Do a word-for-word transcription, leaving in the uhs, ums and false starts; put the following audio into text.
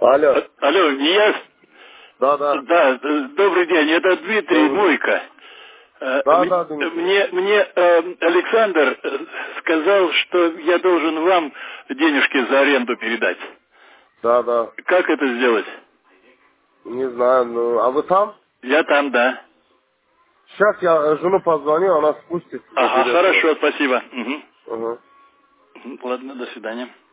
Алло. А- Алло, Нияз? Да, да. Да, э, добрый день, это Дмитрий Добрый. Мойко. Э, Да, м- да, Дмитрий. Мне, мне э, Александр э, сказал, что я должен вам денежки за аренду передать. Да, да. Как это сделать? Не знаю, ну, а вы там? Я там, да. Сейчас я э, жену позвоню, она спустится, Ага, заберет вас. хорошо, спасибо. Мгм. Ага. Мгм. Ладно, до свидания.